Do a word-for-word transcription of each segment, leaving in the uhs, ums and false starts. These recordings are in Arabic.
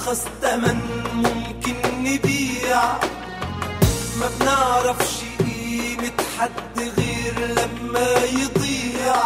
بأرخص تمن ممكن نبيع، ما بنعرفش قيمة حد غير لما يضيع.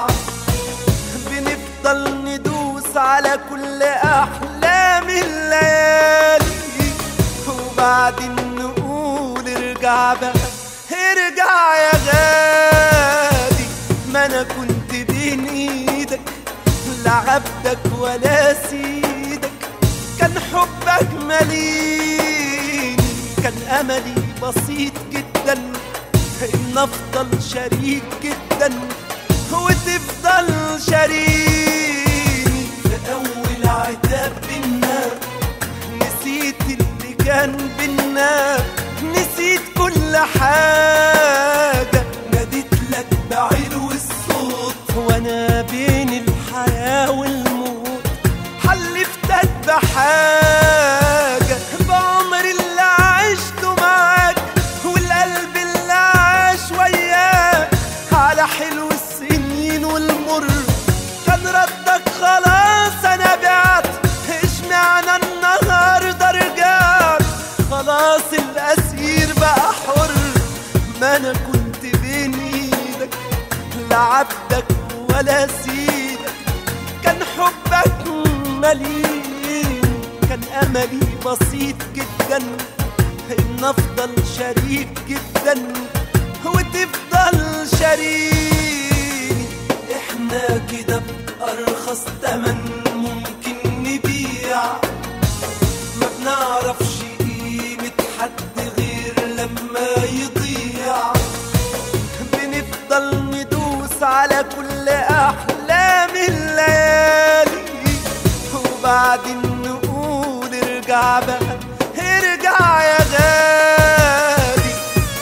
بنفضل ندوس على كل أحلام الليالي وبعدين نقول ارجع بقى ارجع يا غالي. ما أنا كنت بين إيدك لا عبدك ولا سيدك، كان حبك مليني، كان أملي بسيط جدا إن أفضل شريك جدا وتفضل شريكي. في أول عتاب بينا نسيت اللي كان بينا، نسيت كل حاجة، ناديت لك بعلو الصوت وأنا بين الحياة والموت، حلفتك بحاجة بعمر اللي عشته معاك والقلب اللي عاش وياك على حلو السنين والمر. كان ردك خلاص أنا بعت، اشمعنى النهاردة رجعت؟ خلاص الأسير بقى حر. ما أنا كنت بين إيدك لا عبدك ولا سيدك، كان حبك مليء، كان أملي بسيط جدا إن أفضل شريك جدا وتفضل شريك. إحنا كده بأرخص تمن ممكن نبيع، ما بنعرفش قيمة حد غير لما يضيع. بنفضل ندوس على كل أحلام الليالي وبعدين نقول ارجع بقى ارجع يا غالي.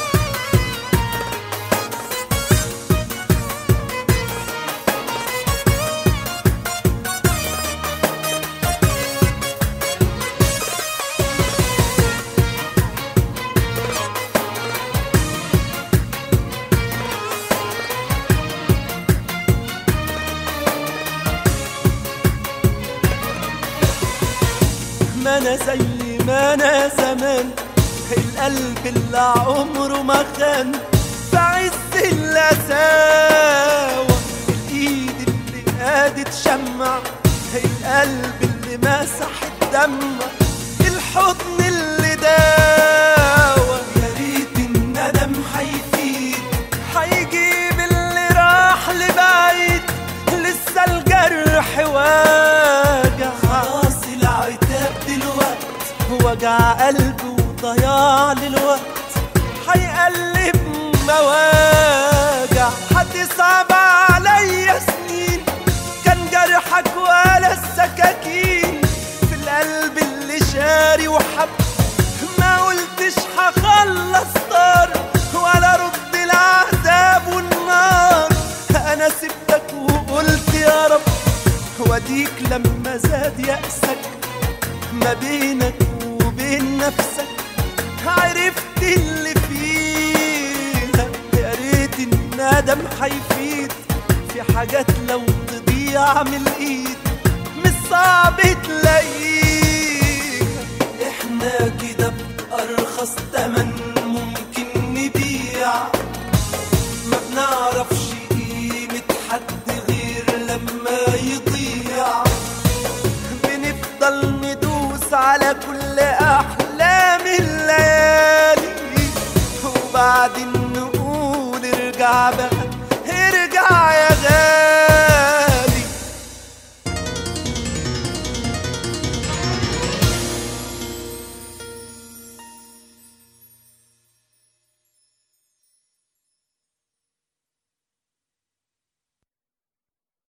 ما أنا زي ما أنا زمان، القلب اللي عمره ما خان في عز القساوة، الإيد اللي قادت شمع، القلب اللي مسح الدمع، الحضن اللي داوى. يا ريت الندم حيفيد حيجيب اللي راح لبعيد، لسه الجرح واجع. خلاص العتاب دلوقت وجع قلبي وضياع للوقت، حيقلب مواجع. هتصعب عليا سنين كان جرحك ولا السكاكين في القلب اللي شاري وحب. ما قلتش هخلص طار ولا رد العذاب والنار، انا سبتك وقلت يا رب، وديك لما زاد يأسك ما بينك وبين نفسك عرفت اللي فيها. يا ريت الندم حيفيد في حاجات لو تضيع من الايد مش صعب تلاقيها. احنا كده بأرخص تمن